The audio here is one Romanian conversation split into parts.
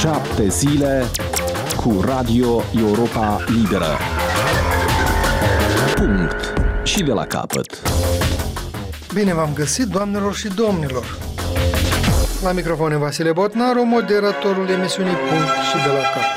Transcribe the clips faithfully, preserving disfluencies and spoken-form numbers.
Șapte zile cu Radio Europa Liberă. Punct. Și de la capăt. Bine v-am găsit, doamnelor și domnilor. La microfon Vasile Botnaru, moderatorul emisiunii Punct și de la capăt.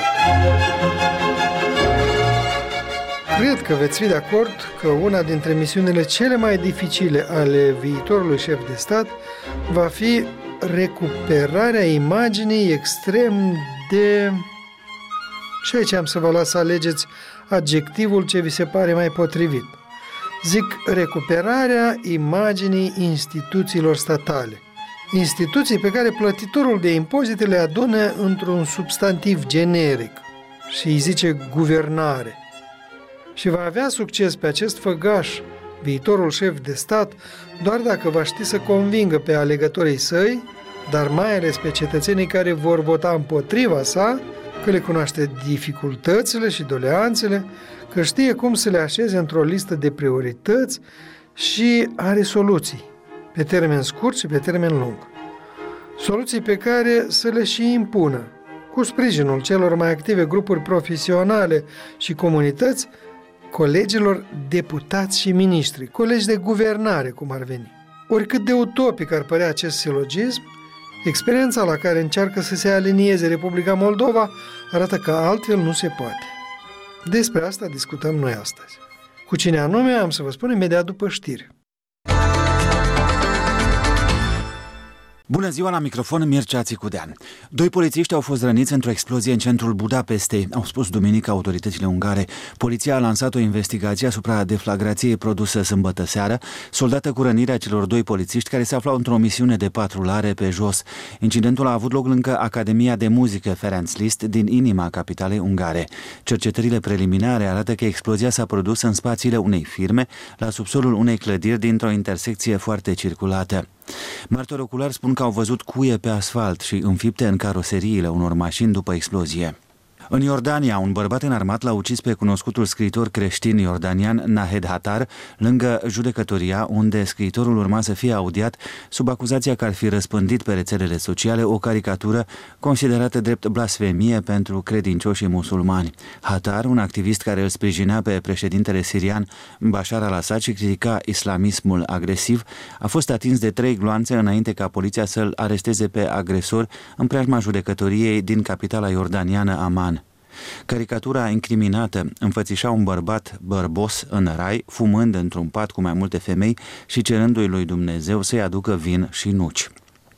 Cred că veți fi de acord că una dintre misiunile cele mai dificile ale viitorului șef de stat va fi recuperarea imaginii extrem de... Și aici am să vă las să alegeți adjectivul ce vi se pare mai potrivit. Zic recuperarea imaginii instituțiilor statale. Instituții pe care plătitorul de impozite le adună într-un substantiv generic și îi zice guvernare. Și va avea succes pe acest făgaș viitorul șef de stat doar dacă va ști să convingă pe alegătorii săi, dar mai ales pe cetățenii care vor vota împotriva sa, că le cunoaște dificultățile și doleanțele, că știe cum să le așeze într-o listă de priorități și are soluții, pe termen scurt și pe termen lung. Soluții pe care să le și impună, cu sprijinul celor mai active grupuri profesionale și comunități, colegilor deputați și miniștri, colegi de guvernare, cum ar veni. Oricât de utopic ar părea acest silogism, experiența la care încearcă să se alinieze Republica Moldova arată că altfel nu se poate. Despre asta discutăm noi astăzi. Cu cine anume am să vă spun imediat după știri. Bună ziua, la microfon Mircea Țicudean. Doi polițiști au fost răniți într-o explozie în centrul Budapestei, au spus duminică autoritățile ungare. Poliția a lansat o investigație asupra deflagrației produsă sâmbătă seară, soldată cu rănirea celor doi polițiști care se aflau într-o misiune de patrulare pe jos. Incidentul a avut loc lângă Academia de Muzică Ferenc Liszt din inima capitalei ungare. Cercetările preliminare arată că explozia s-a produs în spațiile unei firme, la subsolul unei clădiri dintr-o intersecție foarte circulată. Martori oculari spun că au văzut cuie pe asfalt și înfipte în caroseriile unor mașini după explozie. În Iordania, un bărbat înarmat l-a ucis pe cunoscutul scriitor creștin iordanian Nahed Hatar, lângă judecătoria, unde scriitorul urma să fie audiat sub acuzația că ar fi răspândit pe rețelele sociale o caricatură considerată drept blasfemie pentru credincioșii musulmani. Hatar, un activist care îl sprijinea pe președintele sirian Bashar al-Assad și critica islamismul agresiv, a fost atins de trei gloanțe înainte ca poliția să-l aresteze pe agresor în preajma judecătoriei din capitala iordaniană Amman. Caricatura incriminată înfățișa un bărbat bărbos în rai, fumând într-un pat cu mai multe femei și cerându-i lui Dumnezeu să-i aducă vin și nuci.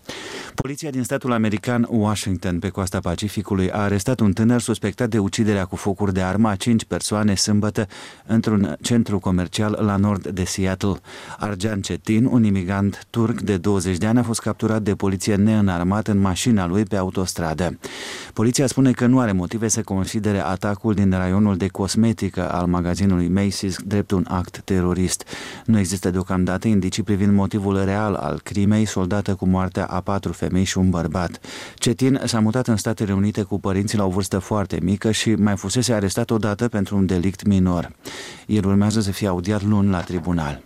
Poliția din statul american Washington, pe coasta Pacificului, a arestat un tânăr suspectat de uciderea cu focuri de armă a cinci persoane sâmbătă într-un centru comercial la nord de Seattle. Arjan Cetin, un imigrant turc de douăzeci de ani, a fost capturat de poliție neînarmat în mașina lui pe autostradă. Poliția spune că nu are motive să considere atacul din raionul de cosmetică al magazinului Macy's drept un act terorist. Nu există deocamdată indicii privind motivul real al crimei, soldată cu moartea a patru femei și un bărbat. Cetin s-a mutat în Statele Unite cu părinții la o vârstă foarte mică și mai fusese arestat odată pentru un delict minor. El urmează să fie audiat luni la tribunal.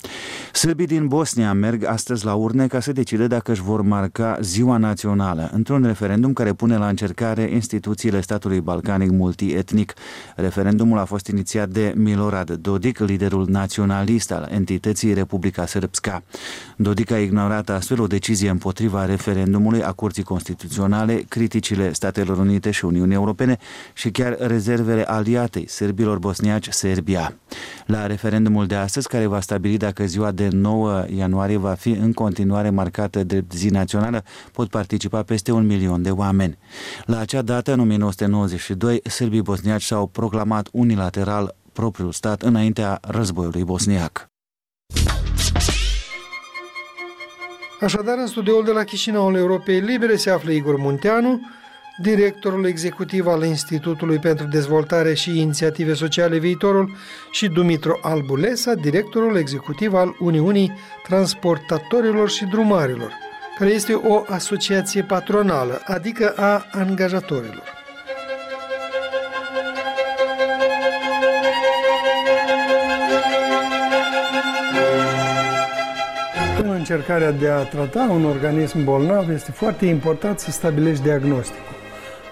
Sârbii din Bosnia merg astăzi la urne ca să decide dacă își vor marca ziua națională, într-un referendum care pune la încercare instituțiile statului balcanic multietnic. Referendumul a fost inițiat de Milorad Dodik, liderul naționalist al entității Republica Srpska. Dodik a ignorat astfel o decizie împotriva referendumului a Curții Constituționale, criticile Statelor Unite și Uniunii Europene și chiar rezervele aliatei sârbilor bosniaci, Serbia. La referendumul de astăzi, care va stabili dacă ziua de nouă ianuarie va fi în continuare marcată drept zi națională, pot participa peste un milion de oameni. La acea dată, în o mie nouă sute nouăzeci și doi, sârbii bosniaci s-au proclamat unilateral propriul stat înaintea războiului bosniac. Așadar, în studioul de la Chișinăul Europei Libere se află Igor Munteanu, directorul executiv al Institutului pentru Dezvoltare și Inițiative Sociale Viitorul, și Dumitru Albulesa, directorul executiv al Uniunii Transportatorilor și Drumarilor, care este o asociație patronală, adică a angajatorilor. În încercarea de a trata un organism bolnav, este foarte important să stabilești diagnosticul.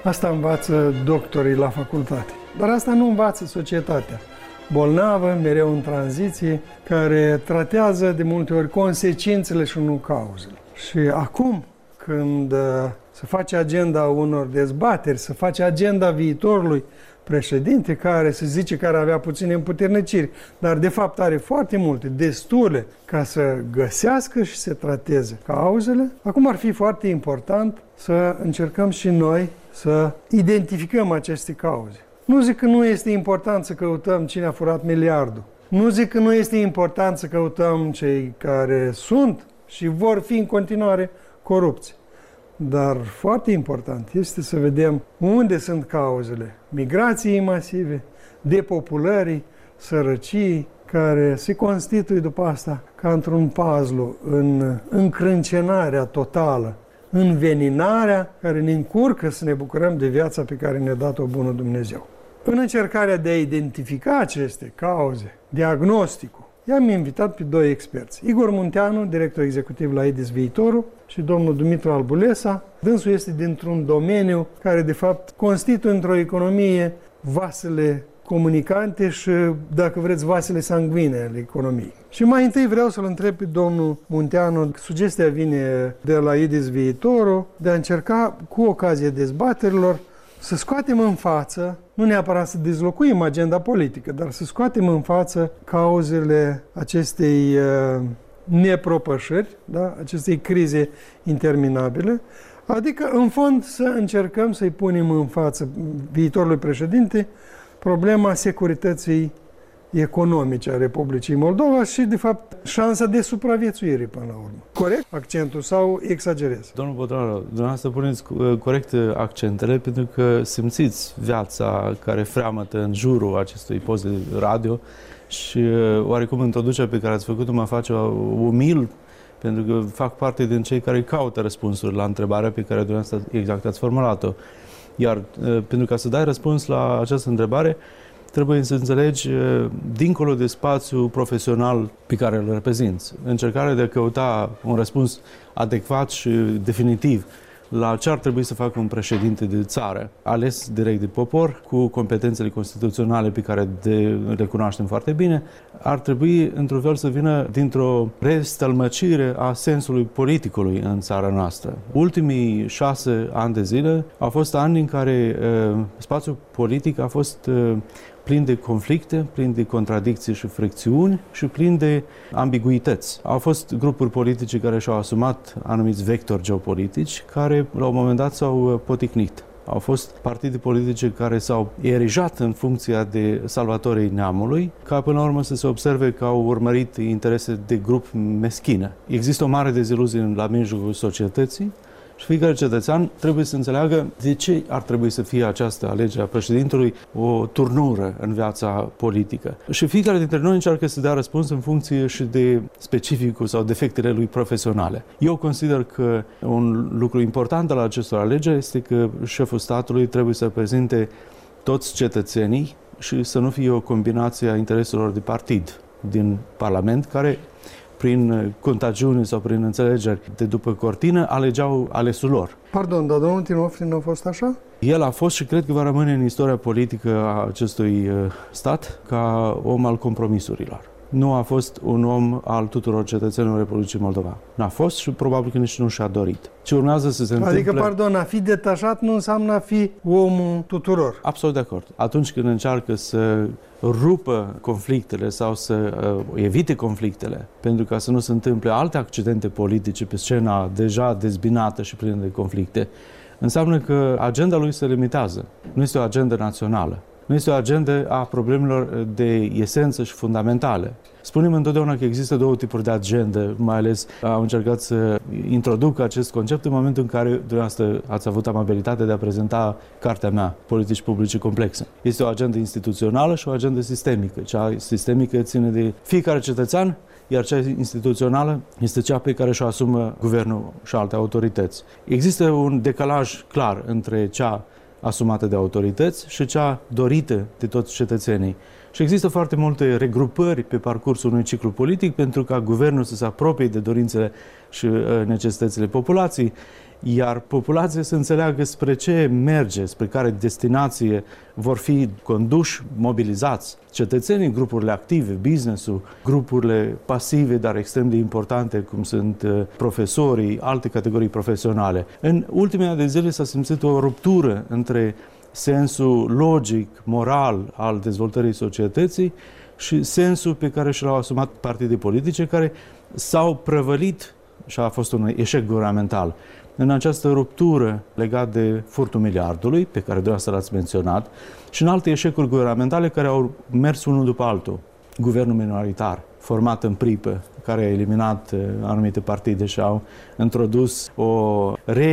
Asta învață doctorii la facultate. Dar asta nu învață societatea bolnavă, mereu în tranziție, care tratează de multe ori consecințele și nu cauzele. Și acum, când se face agenda unor dezbateri, se face agenda viitorului președinte, care se zice că ar avea puține împuterniciri, dar de fapt are foarte multe, destule, ca să găsească și să trateze cauzele, acum ar fi foarte important să încercăm și noi să identificăm aceste cauze. Nu zic că nu este important să căutăm cine a furat miliardul. Nu zic că nu este important să căutăm cei care sunt și vor fi în continuare corupți. Dar foarte important este să vedem unde sunt cauzele migrației masive, depopulării, sărăciei, care se constituie după asta ca într-un puzzle în încrâncenarea totală, înveninarea care ne încurcă să ne bucurăm de viața pe care ne-a dat-o bună Dumnezeu. În încercarea de a identifica aceste cauze, diagnosticul, i-am invitat pe doi experți. Igor Munteanu, director executiv la I D I S Viitorul, și domnul Dumitru Albulesa. Dânsul este dintr-un domeniu care, de fapt, constituie într-o economie vasele comunicante și, dacă vreți, vasele sanguine ale economiei. Și mai întâi vreau să-l întreb pe domnul Munteanu, sugestia vine de la I D I S Viitorul, de a încerca, cu ocazia dezbaterilor, să scoatem în față, nu neapărat să dezlocuim agenda politică, dar să scoatem în față cauzele acestei uh, nepropășiri, da? Acestei crize interminabile, adică, în fond, să încercăm să-i punem în față viitorului președinte problema securității economice a Republicii Moldova și, de fapt, șansa de supraviețuire până la urmă. Corect accentul sau exagerez? Domnul Bodraru, dumneavoastră puneți corect accentele pentru că simțiți viața care freamătă în jurul acestui post de radio și oarecum introducerea pe care ați făcut-o mă face umil pentru că fac parte din cei care caută răspunsuri la întrebarea pe care dumneavoastră exact ați formulat-o. Iar pentru ca să dai răspuns la această întrebare, trebuie să înțelegi, dincolo de spațiul profesional pe care îl reprezinți, încercarea de a căuta un răspuns adecvat și definitiv la ce ar trebui să facă un președinte de țară, ales direct de popor, cu competențele constituționale pe care de, le cunoaștem foarte bine, ar trebui, într-un fel, să vină dintr-o restălmăcire a sensului politicului în țara noastră. Ultimii șase ani de zile au fost ani în care uh, spațiul politic a fost uh, plin de conflicte, plin de contradicții și fricțiuni și plin de ambiguități. Au fost grupuri politice care și-au asumat anumiți vectori geopolitici, care la un moment dat s-au poticnit. Au fost partide politice care s-au erijat în funcția de salvatorii neamului, ca până la urmă să se observe că au urmărit interese de grup meschine. Există o mare deziluzie la mijlocul societății și fiecare cetățean trebuie să înțeleagă de ce ar trebui să fie această alegere a președintelui o turnură în viața politică. Și fiecare dintre noi încearcă să dea răspuns în funcție și de specificul sau defectele lui profesionale. Eu consider că un lucru important al acestor alegeri este că șeful statului trebuie să prezinte toți cetățenii și să nu fie o combinație a intereselor de partid din Parlament, care prin contagiune sau prin înțelegeri de după cortină, alegeau alesul lor. Pardon, dar domnul Timofei nu a fost așa? El a fost și cred că va rămâne în istoria politică a acestui stat ca om al compromisurilor. Nu a fost un om al tuturor cetățenilor Republicii Moldova. N-a fost și probabil că nici nu și-a dorit. Ce urmează să se întâmple... Adică, pardon, a fi detașat nu înseamnă a fi omul tuturor. Absolut de acord. Atunci când încearcă să rupă conflictele sau să uh, evite conflictele, pentru ca să nu se întâmple alte accidente politice pe scena deja dezbinată și plină de conflicte, înseamnă că agenda lui se limitează. Nu este o agendă națională. Nu este o agendă a problemelor de esență și fundamentale. Spunem întotdeauna că există două tipuri de agendă, mai ales am încercat să introduc acest concept în momentul în care dumneavoastră ați avut amabilitatea de a prezenta cartea mea, Politici Publice Complexe. Este o agendă instituțională și o agendă sistemică. Cea sistemică ține de fiecare cetățean, iar cea instituțională este cea pe care și-o asumă guvernul și alte autorități. Există un decalaj clar între cea asumată de autorități și cea dorită de toți cetățenii. Și există foarte multe regrupări pe parcursul unui ciclu politic pentru ca guvernul să se apropie de dorințele și necesitățile populației, iar populația să înțeleagă spre ce merge, spre care destinație vor fi conduși, mobilizați cetățenii, grupurile active, business-ul, grupurile pasive, dar extrem de importante, cum sunt profesorii, alte categorii profesionale. În ultimele ani de zile s-a simțit o ruptură între sensul logic, moral al dezvoltării societății și sensul pe care și l-au asumat partide politice care s-au prăvălit și a fost un eșec guvernamental în această ruptură legată de furtul miliardului, pe care dumneavoastră l-ați menționat, și în alte eșecuri guvernamentale care au mers unul după altul. Guvernul minoritar, format în pripă, care a eliminat anumite partide și au introdus o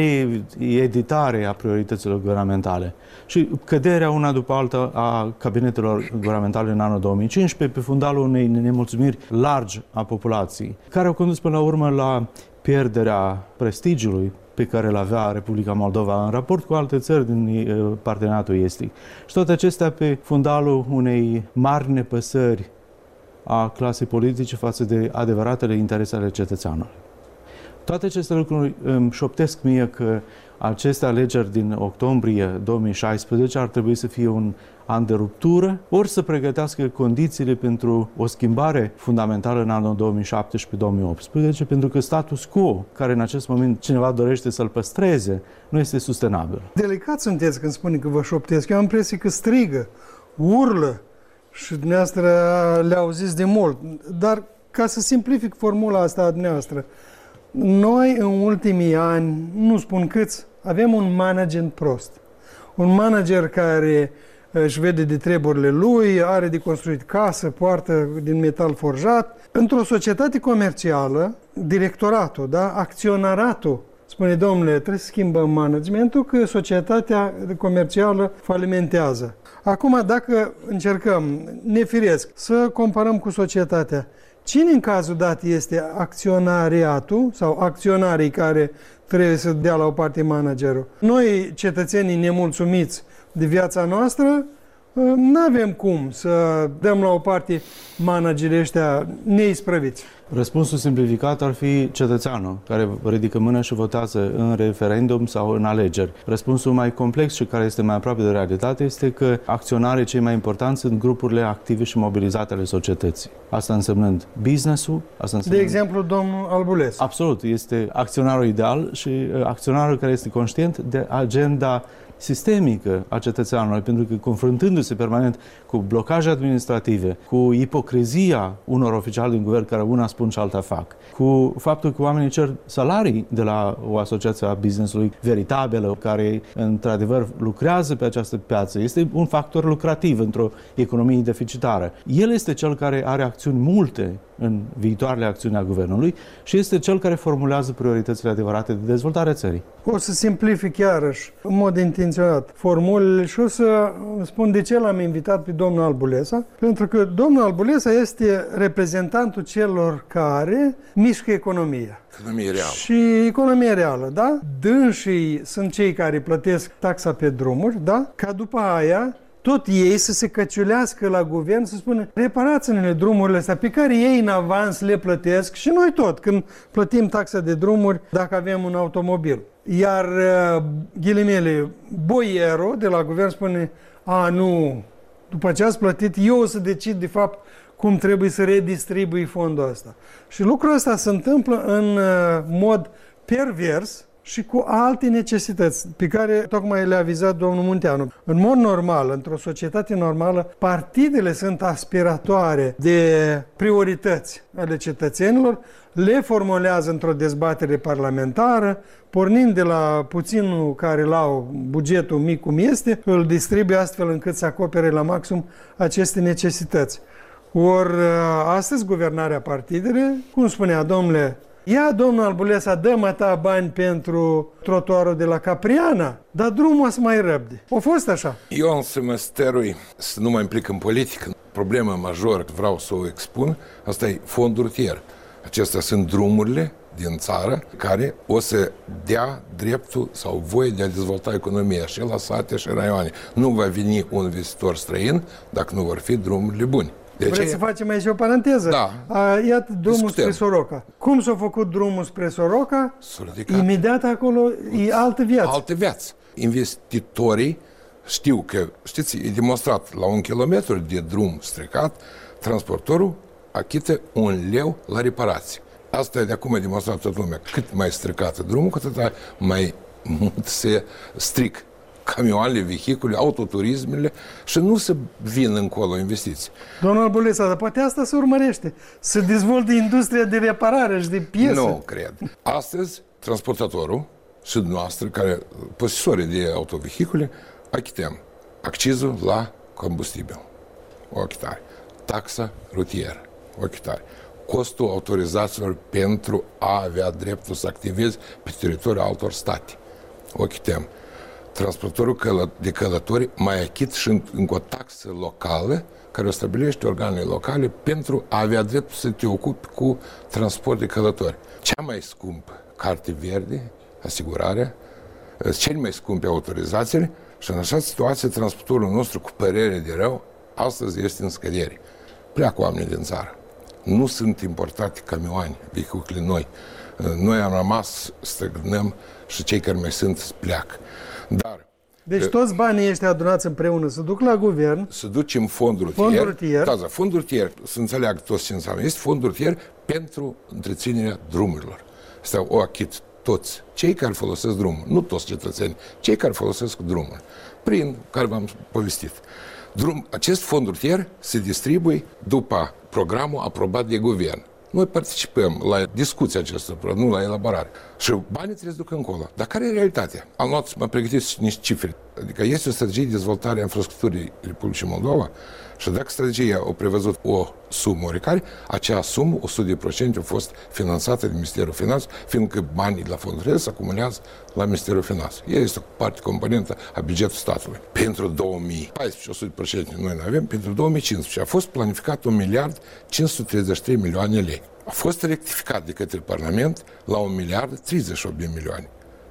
reeditare a priorităților guvernamentale. Și căderea una după alta a cabinetelor guvernamentale în anul două mii cincisprezece pe fundalul unei nemulțumiri largi a populației, care au condus până la urmă la pierderea prestigiului pe care îl avea Republica Moldova în raport cu alte țări din parteneriatul estic. Și toate acestea pe fundalul unei mari nepăsări a clasei politice față de adevăratele interese ale cetățeanului. Toate aceste lucruri îmi șoptesc mie că aceste alegeri din octombrie două mii șaisprezece ar trebui să fie un an de ruptură, ori să pregătească condițiile pentru o schimbare fundamentală în anul două mii șaptesprezece două mii optsprezece, pentru că status quo, care în acest moment cineva dorește să-l păstreze, nu este sustenabil. Delicat sunteți când spune că vă șoptesc. Eu am impresia că strigă, urlă și dumneavoastră le-au zis de mult. Dar ca să simplific formula asta a dumneavoastră, noi în ultimii ani, nu spun câți, avem un management prost. Un manager care își vede de treburile lui, are de construit casă, poartă din metal forjat. Într-o societate comercială, directoratul, da, acționaratul, spune, domnule, trebuie să schimbăm managementul, că societatea comercială falimentează. Acum, dacă încercăm, nefiresc, să comparăm cu societatea, cine în cazul dat este acționariatul sau acționarii care trebuie să dea la o parte managerul? Noi, cetățenii nemulțumiți de viața noastră, nu avem cum să dăm la o parte managerii ăștia neisprăviți. Răspunsul simplificat ar fi cetățeanul care ridică mâna și votează în referendum sau în alegeri. Răspunsul mai complex și care este mai aproape de realitate este că acționarii cei mai importanți sunt grupurile active și mobilizate ale societății. Asta însemnând business-ul, asta însemnând... De exemplu, domnul Albulescu. Absolut, este acționarul ideal și acționarul care este conștient de agenda sistemică a cetățeanului, pentru că confruntându-se permanent cu blocaje administrative, cu ipocrizia unor oficiali din guvern care una spun și alta fac, cu faptul că oamenii cer salarii de la o asociație a business-ului veritabilă, care într-adevăr lucrează pe această piață, este un factor lucrativ într-o economie deficitară. El este cel care are acțiuni multe în viitoarele acțiuni a guvernului și este cel care formulează prioritățile adevărate de dezvoltare a țării. O să simplific iarăși, în mod intenționat, formulele și o să spun de ce l-am invitat pe domnul Albulesa, pentru că domnul Albulesa este reprezentantul celor care mișcă economia. Economie reală. Și economie reală, da? Dânsii sunt cei care plătesc taxa pe drumuri, da? Ca după aia tot ei să se căciulească la guvern, să spună reparați-ne drumurile astea pe care ei în avans le plătesc și noi tot, când plătim taxa de drumuri dacă avem un automobil. Iar ghilimele, boierul de la guvern spune, a, nu, după ce ați plătit, eu o să decid de fapt cum trebuie să redistribui fondul ăsta. Și lucrul ăsta se întâmplă în mod pervers și cu alte necesități pe care tocmai le-a vizat domnul Munteanu. În mod normal, într-o societate normală, partidele sunt aspiratoare de priorități ale cetățenilor, le formulează într-o dezbatere parlamentară, pornind de la puținul care l-au, bugetul mic cum este, îl distribuie astfel încât să acopere la maxim aceste necesități. Ori astăzi guvernarea partidele, cum spunea domnule, ia, domnul Albulesa, dă-mă ta bani pentru trotuarul de la Capriana, dar drumul o să mai răbde. A fost așa. Eu am să mă stărui să nu mă implic în politică. Problema majoră, vreau să o expun, asta e fondul rutier. Acestea sunt drumurile din țară care o să dea dreptul sau voie de a dezvolta economia și la sate și raioane. Nu va veni un vizitor străin dacă nu vor fi drumurile bune. De Vreți ce? să facem aici o paranteză? Da. A, iată drumul Discutăm. spre Soroca. Cum s-a făcut drumul spre Soroca? S-a ridicat. Imediat acolo e altă viață. Altă viață. Investitorii știu că, știți, e demonstrat la un kilometru de drum stricat, transportorul achită un leu la reparație. Asta e de acum demonstrat toată lumea. Cât mai stricată drumul, cu atât mai mult se stric camioanele, vehicule, autoturismele și nu se vin încolo investiții. Domnul Bulesa, dar poate asta se urmărește. Să dezvolte industria de reparare și de piesă. Nu cred. Astăzi, transportatorul și dumneavoastră, care posesorii de autovehicule, achităm accizul la combustibil, o achitare. Taxa rutieră, o achitare. Costul autorizațiilor pentru a avea dreptul să activezi pe teritoriul altor state, o achităm. Transportorul de călători mai achit și încă o taxă locală care o stabilește organele locale pentru a avea dreptul să te ocupi cu transport de călători. Cea mai scumpă carte verde, asigurarea, cele mai scumpe autorizațiile și în așa situație transportorul nostru cu părere de rău astăzi este în scădere. Pleacă oamenii din țară. Nu sunt importate camioane, vehicule noi. Noi am rămas, stăgnăm și cei care mai sunt pleacă. Dar deci toți banii ăștia adunați împreună se duc la guvern. să ducem fondul rutier. Fondul rutier. Da, da, fondul rutier, să înțeleagă toți ce înseamnă. Este fondul rutier pentru întreținerea drumurilor. Asta o achit toți cei care folosesc drumul, nu toți cetățenii, cei care folosesc drumul, prin care v-am povestit. Drum, acest fond rutier se distribuie după programul aprobat de guvern. Noi participăm la discuția acestor, nu la elaborare. Și banii trebuie să ducă încolo. Dar care e realitatea? Am luat, m-am pregătit niște cifre. Adică este o strategie de dezvoltare a infrastructurii Republicii Moldova și dacă strategia a prevăzut o sumă oricare, acea sumă, o sută la sută, a fost finanțată de Ministerul Finanțelor, fiindcă banii de la fondul rutier se acumulează la Ministerul Finanțelor. El este o parte componentă a bugetului statului. Pentru două mii paisprezece, o sută la sută noi nu avem, pentru două mii cincisprezece a fost planificat un miliard cinci sute treizeci și trei milioane lei. A fost rectificat de către Parlament la un miliard treizeci și opt de milioane.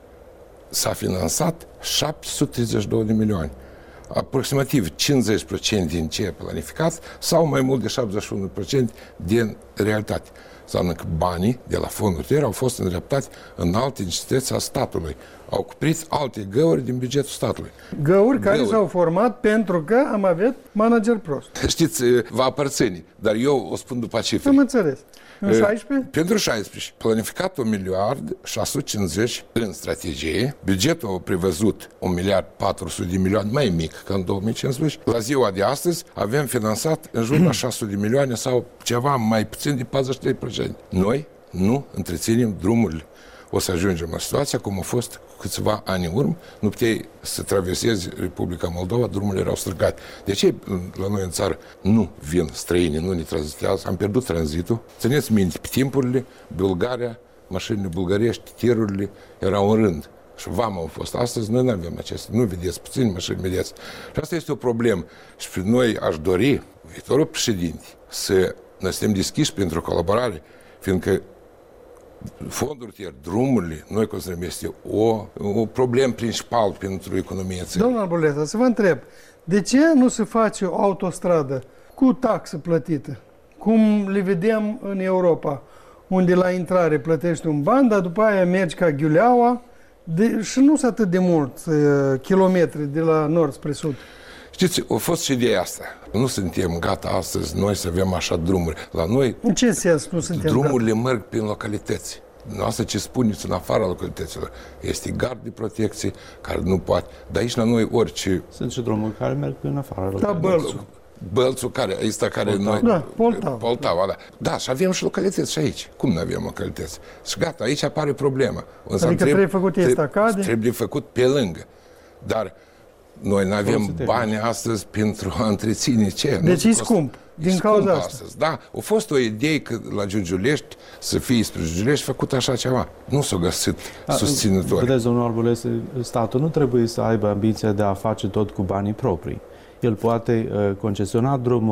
S-a finanțat șapte sute treizeci și două de milioane. Aproximativ cincizeci la sută din ce e planificat sau mai mult de șaptezeci și unu la sută din realitate. Înseamnă că banii de la fondul rutier au fost îndreptați în alte necesități a statului. Au cuprit alte găuri din bugetul statului. Găuri care Găuri. s-au format pentru că am avut manager prost. Știți, va aparține, dar eu o spun după cifre. Am înțeles. În șaisprezece? Pentru șaisprezece, planificat un miliard șase sute cincizeci în strategie, bugetul a prevăzut un miliard patru sute de milioane, mai mic ca în două mii cincisprezece. La ziua de astăzi avem finanțat în jur la șase sute de milioane sau ceva mai puțin de patruzeci și trei la sută. Noi nu întreținem drumurile. O să ajungem la situația cum a fost câțiva ani în urmă, nu puteai să traversezi Republica Moldova, drumurile erau stricate. De ce la noi în țară nu vin străini, nu ne tranzitează? Am pierdut tranzitul. Țineți minte, pe timpurile, Bulgaria, mașinile bulgărești, tirurile erau în rând. Și vama au fost. Astăzi noi nu avem acestea. Nu vedeți puțini mașini, vedeți. Și asta este o problemă. Și pe noi aș dori, viitorul președinte, să ne suntem deschiși pentru colaborare, fiindcă fondul rutier, drumurile, noi considerăm este o, o problemă principală pentru economia țării. Domnul Bulesa, să vă întreb, de ce nu se face o autostradă cu taxă plătită, cum le vedem în Europa, unde la intrare plătești un ban, dar după aia mergi ca ghiuleaua de, și nu sunt atât de mult uh, kilometri de la nord spre sud? Știți, a fost și ideea asta. Nu suntem gata astăzi noi să avem așa drumuri. La noi, în ce sens nu suntem drumurile gata? merg prin localități. Asta ce spuneți în afara localităților. Este gard de protecție care nu poate. Dar aici la noi orice... Sunt și drumuri care merg în afara Da, localității. Bălțul. Bălțul care, ăsta care Poltava. noi... Da, Poltava. Poltava, da. Da, și avem și localități și aici. Cum nu avem localități? Și gata, aici apare problema. Însă Adică trebuie făcut estacade? Trebuie făcut pe lângă. Dar noi nu avem Folosite. bani astăzi pentru a întreține ce? Deci Nu e se costă. scump, din E cauza scump asta. Astăzi. Da, a fost o idee că la Giurgiulești să fie spre Giurgiulești făcut așa ceva. Nu s-a găsit susținători. Vedeți, domnul Arbulescu, statul nu trebuie să aibă ambiția de a face tot cu banii proprii. El poate uh, concesiona drumuri,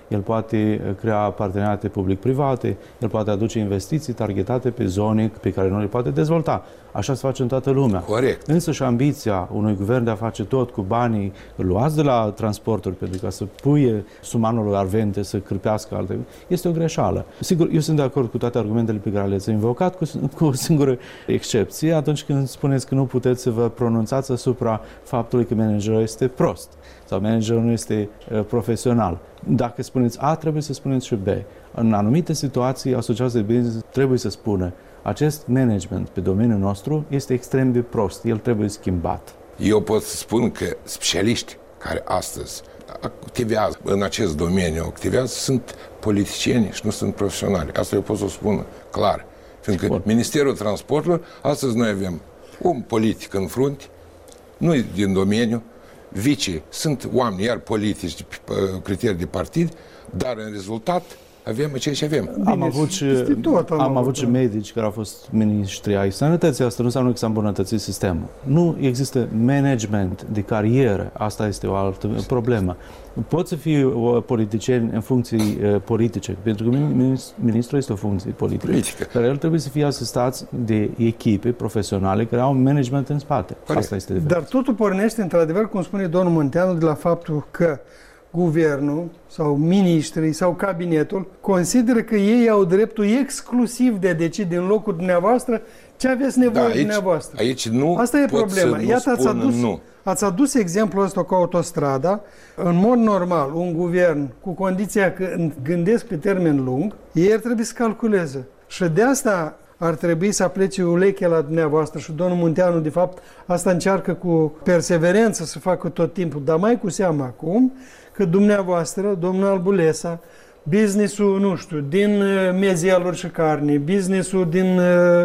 el poate crea parteneriate public-private, el poate aduce investiții targetate pe zone pe care nu le poate dezvolta. Așa se face în toată lumea. Corect. Însă și ambiția unui guvern de a face tot cu banii luați de la transporturi pentru ca să puie sumanul arvente să cârpească alte, este o greșeală. Sigur, eu sunt de acord cu toate argumentele pe care le-ați invocat, cu, cu o singură excepție, atunci când spuneți că nu puteți să vă pronunțați asupra faptului că managerul este prost sau managerul nu este uh, profesional. Dacă spuneți A, trebuie să spuneți și B. În anumite situații, asociația de business trebuie să spună acest management pe domeniul nostru este extrem de prost, el trebuie schimbat. Eu pot să spun că specialiști care astăzi activează în acest domeniu, activează, sunt politicieni și nu sunt profesionali. Asta eu pot să o spun clar. Fiindcă Bun. Ministerul Transportului, astăzi noi avem un politic în frunte, nu e din domeniu, vicii sunt oameni, iar politici, de criterii de partid, dar în rezultat avem ceea ce avem. Bine, am avut și, tot, am am avut și medici care au fost miniștri ai sănătății. Asta nu înseamnă că s-a îmbunătățit sistemul. Nu există management de carieră. Asta este o altă problemă. Poți să fii politician în funcții uh, politice, pentru că ministrul este o funcție politică. Politică. Dar el trebuie să fie asistat de echipe profesionale care au un management în spate. Corect. Asta este de Dar totul pornește, într-adevăr, cum spune domnul Munteanu, de la faptul că guvernul sau miniștrii sau cabinetul consideră că ei au dreptul exclusiv de a decide în locul dumneavoastră ce aveți nevoie da, aici, dumneavoastră. Aici nu Asta e problema. Iată, ați adus, nu. ați adus exemplul ăsta cu autostrada. În mod normal, un guvern cu condiția că gândesc pe termen lung, ei ar trebui să calculeze. Și de asta ar trebui să aplece uleche la dumneavoastră și domnul Munteanu, de fapt, asta încearcă cu perseverență să facă tot timpul, dar mai cu seamă acum, că dumneavoastră, domnul Albulesa, business-ul, nu știu, din uh, mezialuri și carne, business-ul din uh,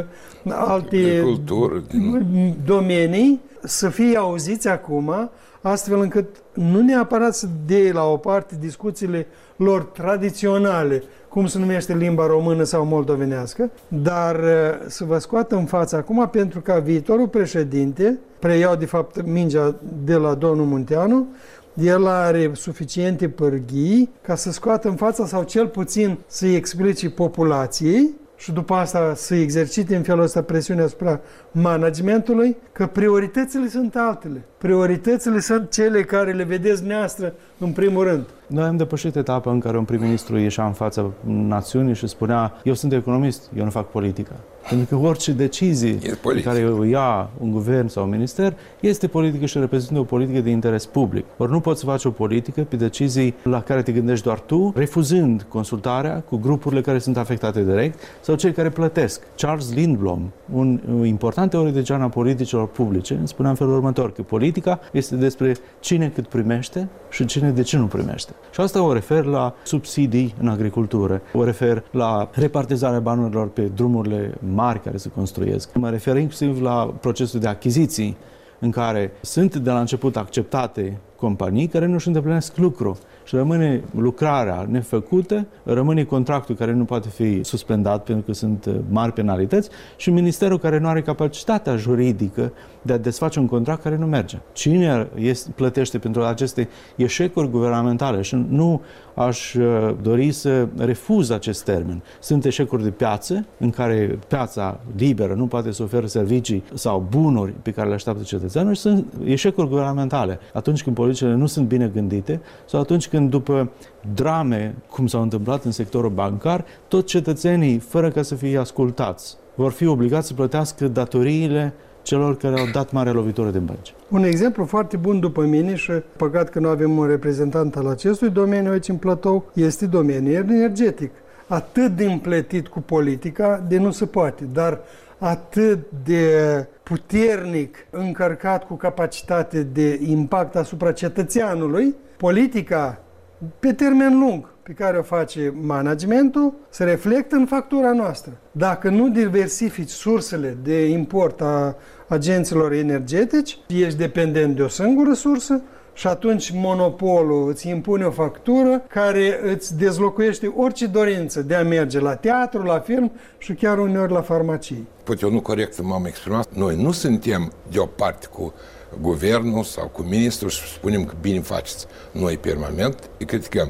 alte din... domenii, să fie auziți acum, astfel încât nu neapărat să dea la o parte discuțiile lor tradiționale, cum se numește limba română sau moldovenească, dar să vă scoată în față acum pentru ca viitorul președinte, preiau de fapt mingea de la domnul Munteanu, el are suficiente pârghii ca să scoată în fața sau cel puțin să-i explice populației și după asta să exercite în felul ăsta presiunea asupra managementului, că prioritățile sunt altele. Prioritățile sunt cele care le vedeți dumneavoastră în primul rând. Noi am depășit etapa în care un prim-ministru ieșea în fața națiunii și spunea: eu sunt economist, eu nu fac politică. Pentru că orice decizie pe care o ia un guvern sau un minister este politică și reprezintă o politică de interes public. Ori nu poți să faci o politică pe decizii la care te gândești doar tu, refuzând consultarea cu grupurile care sunt afectate direct sau cei care plătesc. Charles Lindblom, un important teoretician al politicilor publice, îmi spunea în felul următor, că politica este despre cine cât primește și cine de ce nu primește. Și asta o refer la subsidii în agricultură, o refer la repartizarea banilor pe drumurile mari care se construiesc. Mă refer inclusiv la procesul de achiziții, în care sunt de la început acceptate companii care nu își îndeplinesc lucru și rămâne lucrarea nefăcută, rămâne contractul care nu poate fi suspendat pentru că sunt mari penalități și ministerul care nu are capacitatea juridică de a desface un contract care nu merge. Cine este, plătește pentru aceste eșecuri guvernamentale? Și nu aș dori să refuz acest termen. Sunt eșecuri de piață, în care piața liberă nu poate să ofere servicii sau bunuri pe care le așteaptă cetățeanul, și sunt eșecuri guvernamentale. Atunci când politicile nu sunt bine gândite sau atunci când după drame, cum s-au întâmplat în sectorul bancar, toți cetățenii, fără ca să fie ascultați, vor fi obligați să plătească datoriile celor care au dat mare lovitură din bănci. Un exemplu foarte bun după mine, și păcat că nu avem un reprezentant al acestui domeniu aici în platou, este domeniul energetic. Atât de împletit cu politica de nu se poate, dar atât de puternic încărcat cu capacitate de impact asupra cetățeanului, politica pe termen lung pe care o face managementul se reflectă în factura noastră. Dacă nu diversifici sursele de import a agenților energetici, ești dependent de o singură sursă și atunci monopolul îți impune o factură care îți dezlocuiește orice dorință de a merge la teatru, la film și chiar uneori la farmacie. Poate eu nu corect m-am exprimat. Noi nu suntem de o parte cu guvernul sau cu ministrul și spunem că bine faceți. Noi permanent îi criticăm.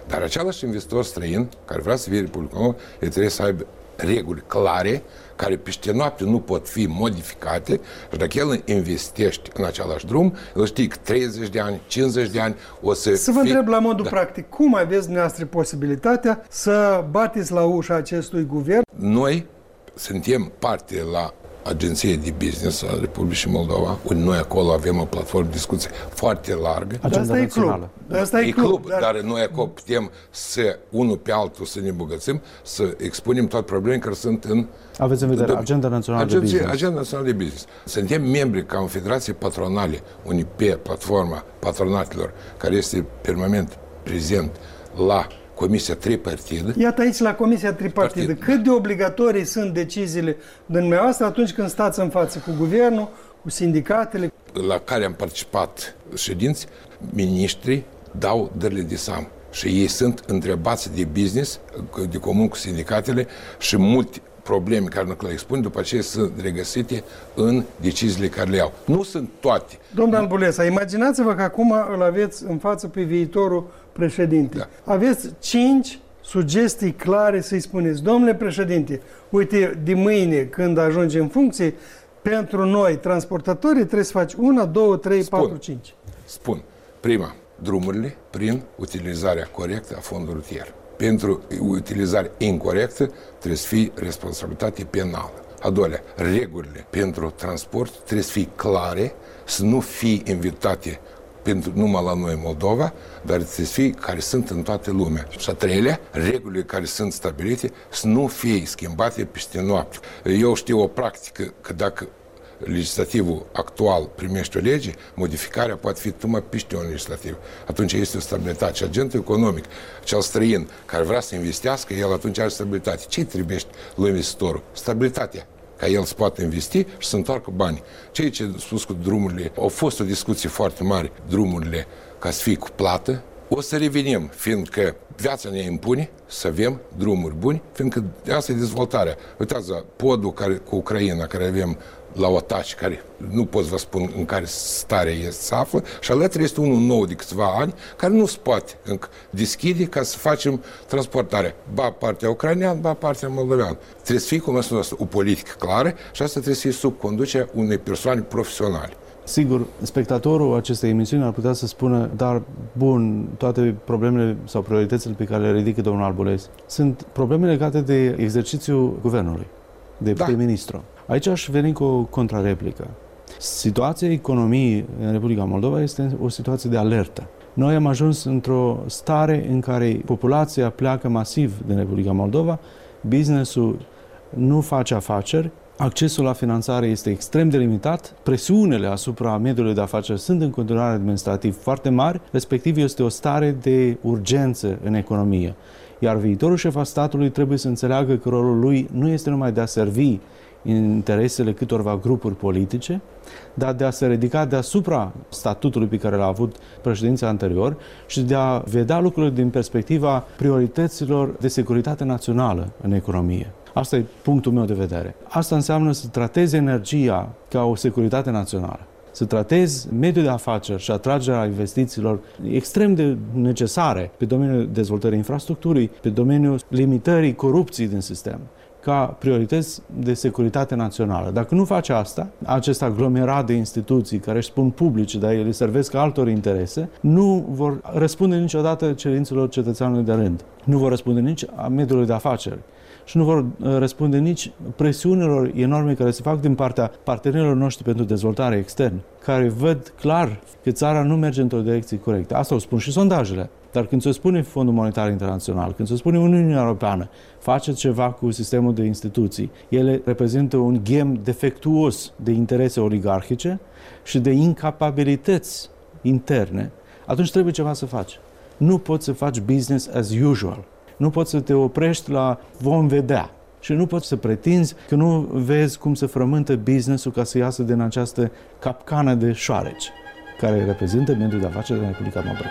Dar același investitor străin care vrea să vie Republica Moldova, el trebuie să aibă reguli clare, care peste noapte nu pot fi modificate și dacă el investește în același drum, el știe că treizeci de ani, cincizeci de ani o să Să vă fie... întreb la modul Da. practic, cum aveți dumneavoastră posibilitatea să bateți la ușa acestui guvern? Noi suntem parte la Agenția de Business a Republicii Moldova, unde noi acolo avem o platformă de discuție foarte largă. Agenda Asta e club. națională. Asta e E club, club, dar dar noi acolo putem să, unul pe altul, să ne îmbogățim, să expunem toate problemele care sunt în... Aveți în vedere Da. Agenda Națională de Agenție- Business. Agenda Națională de Business. Suntem membri ca Confederație Patronale, unii pe platforma patronatelor, care este permanent prezent la Comisia Tripartidă. iată aici la Comisia Tripartidă, Partid. cât de obligatorii sunt deciziile dumneavoastră atunci când stați în față cu guvernul, cu sindicatele. La care am participat ședinți, miniștrii dau dările de seamă și ei sunt întrebați de business, de comun cu sindicatele și multe probleme care nu le expun, după aceea sunt regăsite în deciziile care le iau. Nu sunt toate. Domnul Albulesa, imaginați-vă că acum îl aveți în față pe viitorul președinte. Da. Aveți cinci sugestii clare să-i spuneți, domnule președinte, uite, de mâine când ajunge în funcție, pentru noi, transportatorii, trebuie să faci una, două, trei, Spun. patru, cinci. Spun, prima, drumurile prin utilizarea corectă a fondului rutier. Pentru utilizare incorrectă trebuie să fie responsabilitate penală. A doilea, regulile pentru transport trebuie să fie clare, să nu fie invitate pentru numai la noi în Moldova, dar trebuie să fie care sunt în toată lumea. Și a treilea, regulile care sunt stabilite să nu fie schimbate peste noapte. Eu știu o practică că dacă legislativul actual primește o lege, modificarea poate fi numai peste un legislativ. Atunci este o stabilitate. Și agentul economic, cel străin care vrea să investească, el atunci are stabilitate. Ce trebuie lui investitorul? Stabilitatea. Ca el să poată investi și să întoarcă bani. Ceea ce a spus cu drumurile, au fost o discuție foarte mare, drumurile ca să fie cu plată. O să revenim, fiindcă viața ne impune să avem drumuri buni, fiindcă asta e dezvoltarea. Uitați, podul care, cu Ucraina, care avem la Otaci, care nu pot să vă spun în care stare este, se află, și alături este unul nou de câțiva ani, care nu se poate încă deschide ca să facem transportarea. Ba partea ucraineană, ba partea moldoveană. Trebuie să fie, cum am spus, o politică clară și asta trebuie să fie sub conducerea unei persoane profesionale. Sigur, spectatorul acestei emisiuni ar putea să spună, dar bun, toate problemele sau prioritățile pe care le ridică domnul Albulesa sunt probleme legate de exercițiul guvernului, de Da. prim-ministru. Aici aș veni cu o contrareplică. Situația economiei în Republica Moldova este o situație de alertă. Noi am ajuns într-o stare în care populația pleacă masiv din Republica Moldova, business-ul nu face afaceri, accesul la finanțare este extrem de limitat, presiunile asupra mediului de afaceri sunt în continuare administrativ foarte mari, respectiv este o stare de urgență în economie. Iar viitorul șef al statului trebuie să înțeleagă că rolul lui nu este numai de a servi interesele câtorva grupuri politice, dar de a se ridica deasupra statutului pe care l-a avut președința anterior și de a vedea lucrurile din perspectiva priorităților de securitate națională în economie. Asta e punctul meu de vedere. Asta înseamnă să tratezi energia ca o securitate națională, să tratezi mediul de afaceri și atragerea investițiilor extrem de necesare pe domeniul dezvoltării infrastructurii, pe domeniul limitării corupției din sistem, ca priorități de securitate națională. Dacă nu faci asta, acest aglomerat de instituții care își spun publice, dar ele servesc altor interese, nu vor răspunde niciodată cerințelor cetățeanului de rând. Nu vor răspunde nici a mediului de afaceri și nu vor răspunde nici presiunilor enorme care se fac din partea partenerilor noștri pentru dezvoltare externă, care văd clar că țara nu merge într-o direcție corectă. Asta o spun și sondajele. Dar când se spune Fondul Monetar Internațional, când se spune Uniunea Europeană, face ceva cu sistemul de instituții, ele reprezintă un ghem defectuos de interese oligarhice și de incapabilități interne, atunci trebuie ceva să faci. Nu poți să faci business as usual. Nu poți să te oprești la vom vedea. Și nu poți să pretinzi că nu vezi cum se frământă business-ul ca să iasă din această capcană de șoareci care reprezintă mediul de afaceri în Republica Moldova.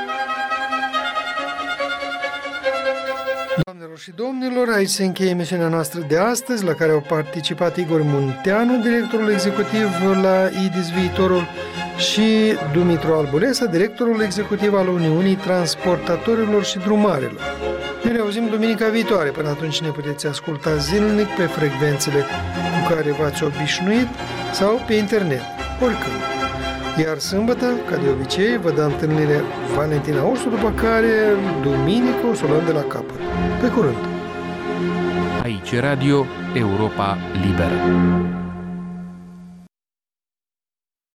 Doamnelor și domnilor, aici se încheie emisiunea noastră de astăzi, la care au participat Igor Munteanu, directorul executiv la I D I S Viitorul, și Dumitru Albulesa, directorul executiv al Uniunii Transportatorilor și Drumarilor. Ne reauzim duminica viitoare. Până atunci ne puteți asculta zilnic pe frecvențele cu care v-ați obișnuit sau pe internet, oricând. Iar sâmbătă, ca de obicei, vă dă întâlnire Valentina Ursu, după care duminică o să o luăm de la capăt. Pe curând! Aici Radio Europa Liberă.